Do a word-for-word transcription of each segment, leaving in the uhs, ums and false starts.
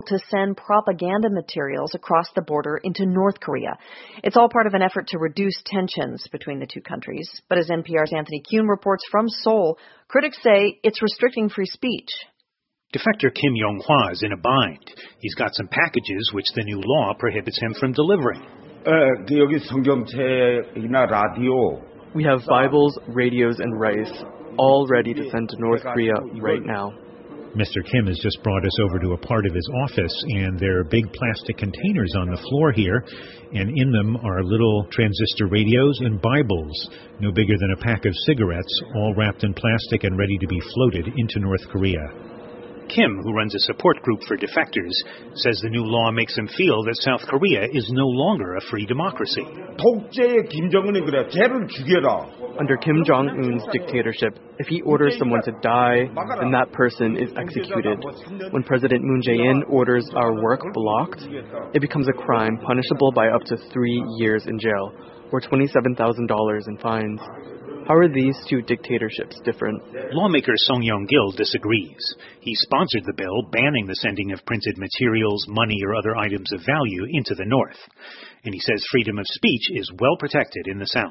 to send propaganda materials across the border into North Korea. It's all part of an effort to reduce tensions between the two countries. But as N P R's Anthony Kuhn reports from Seoul, critics say it's restricting free speech. Defector Kim Yong-hwa is in a bind. He's got some packages which the new law prohibits him from delivering. We have Bibles, radios, and rice, all ready to send to North Korea right now. Mister Kim has just brought us over to a part of his office, and there are big plastic containers on the floor here, and in them are little transistor radios and Bibles, no bigger than a pack of cigarettes, all wrapped in plastic and ready to be floated into North Korea. Kim, who runs a support group for defectors, says the new law makes him feel that South Korea is no longer a free democracy. Under Kim Jong-un's dictatorship, if he orders someone to die, then that person is executed. When President Moon Jae-in orders our work blocked, it becomes a crime punishable by up to three years in jail or twenty-seven thousand dollars in fines. How are these two dictatorships different? Lawmaker Song Yong-gil disagrees. He sponsored the bill banning the sending of printed materials, money, or other items of value into the North. And he says freedom of speech is well protected in the South.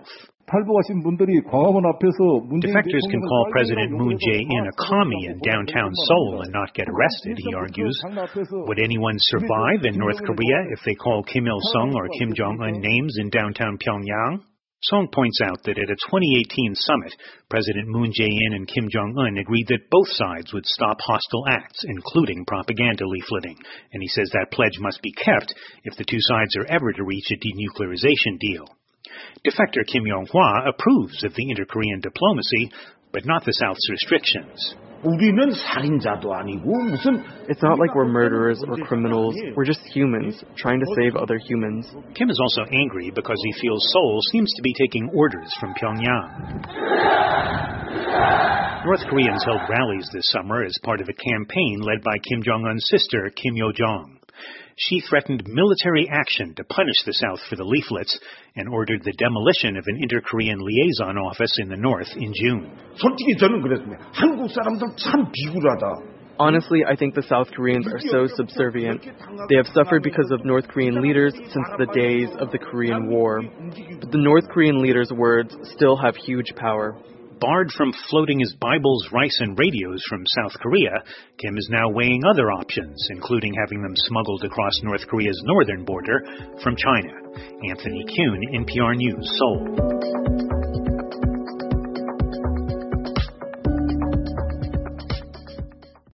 Defectors can call President Moon Jae-in a commie in downtown Seoul and not get arrested, he argues. Would anyone survive in North Korea if they call Kim Il-sung or Kim Jong-un names in downtown Pyongyang? Song points out that at a twenty eighteen summit, President Moon Jae-in and Kim Jong-un agreed that both sides would stop hostile acts, including propaganda leafleting. And he says that pledge must be kept if the two sides are ever to reach a denuclearization deal. Defector Kim Yong-hwa approves of the inter-Korean diplomacy, but not the South's restrictions. It's not like we're murderers or criminals. We're just humans, trying to save other humans. Kim is also angry because he feels Seoul seems to be taking orders from Pyongyang. North Koreans held rallies this summer as part of a campaign led by Kim Jong-un's sister, Kim Yo-jong. She threatened military action to punish the South for the leaflets and ordered the demolition of an inter-Korean liaison office in the North in June. Honestly, I think the South Koreans are so subservient. They have suffered because of North Korean leaders since the days of the Korean War. But the North Korean leaders' words still have huge power. Barred from floating his Bibles, rice, and radios from South Korea, Kim is now weighing other options, including having them smuggled across North Korea's northern border from China. Anthony Kuhn, N P R News, Seoul.